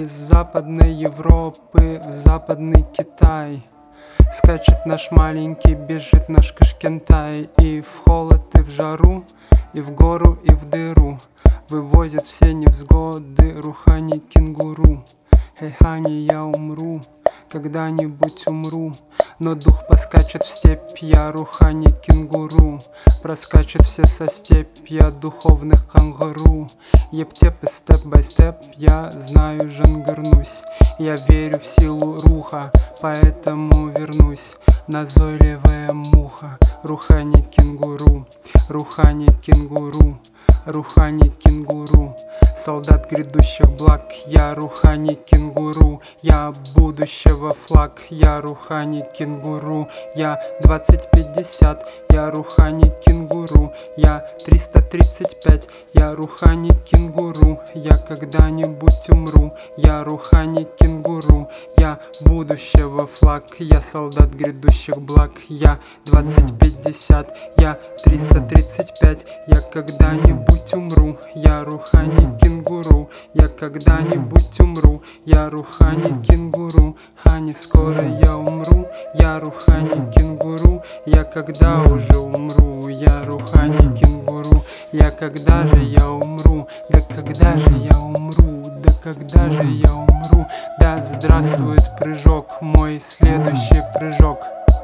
Из Западной Европы в Западный Китай скачет наш маленький, бежит наш Кашкентай. И в холод, и в жару, и в гору, и в дыру вывозят все невзгоды рухани кенгуру. Эй, Хани, я умру, когда-нибудь умру, но дух поскачет в степь, я рухани кенгуру. Проскачет все со степь, я духовных кангуру. Ептеп и степ-бай-степ, я знаю, жонглирусь. Я верю в силу руха, поэтому вернусь. Назойливая муха, рухани кенгуру, рухани кенгуру, рухани кенгуру. Солдат грядущих благ, я рухани кенгуру. Я будущего флаг, я рухани кенгуру. Я 2050, я рухани кенгуру. Я 335, я рухани кенгуру. Я когда-нибудь умру, я рухани кенгуру. Я будущего флаг, я солдат грядущих благ. Я 2050, я 335, я когда-нибудь умру, я рухани кенгуру. Я когда-нибудь умру, я рухани кенгуру. Хани, скоро я умру, я рухани кенгуру. Я когда уже умру, я рухани кенгуру. Я когда же я умру, да когда же я умру, да когда же я умру. Да здравствует прыжок, мой следующий прыжок.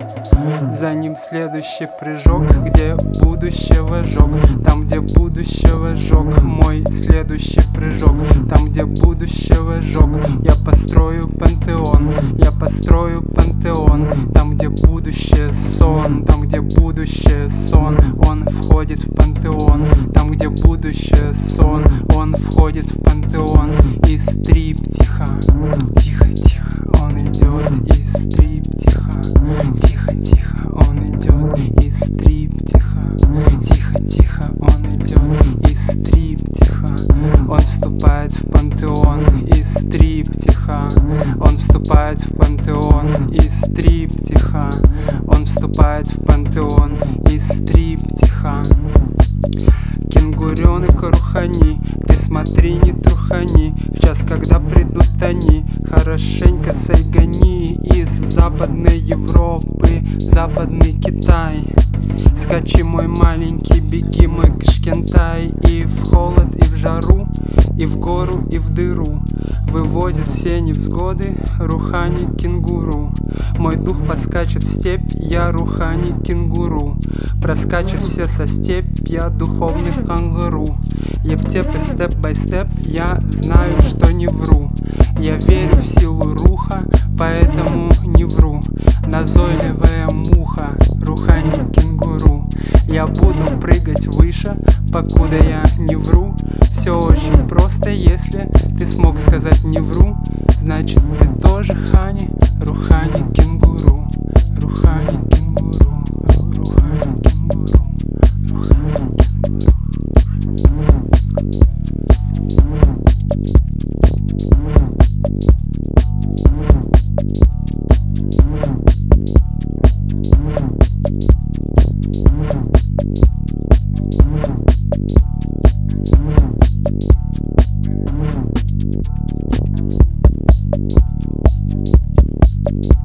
За ним следующий прыжок, где будущего жёг. Там, где будущего жёг, мой следующий прыжок. Там, где будущего жёг, я построю пантеон, я построю пантеон. Там, где будущее сон, там, где будущее сон, он входит в пантеон. Там, где будущее сон, он входит в пантеон. И стриптиха, тихо-тихо, он идет из стриптиха. Тихо-тихо, он идет из стриптиха. Тихо-тихо, он идет из стриптиха. Он вступает в пантеон из стриптиха. Он вступает в пантеон из стриптиха. Он вступает в пантеон из стриптиха. Кенгуренок рухани, ты смотри, не трухани. В час, когда придут они, хорошенько сайгани. Из Западной Европы в Западный Китай скачи, мой маленький, беги, мой Кашкентай. И в холод, и в жару, и в гору, и в дыру вывозят все невзгоды рухани кенгуру. Мой дух поскачет в степь, я рухани кенгуру. Проскачет все со степь, я духовных кангуру. Ептеп и степ-бай-степ, я знаю, что не вру. Я верю в силу руха, поэтому не вру. Назойливая муха, рухани кенгуру. Я буду прыгать выше, покуда я не вру. Все очень просто, если ты смог сказать не вру, значит ты тоже Хани, рухани кенгуру. Рухани кенгуру, рухани кенгуру, рухани кенгуру. You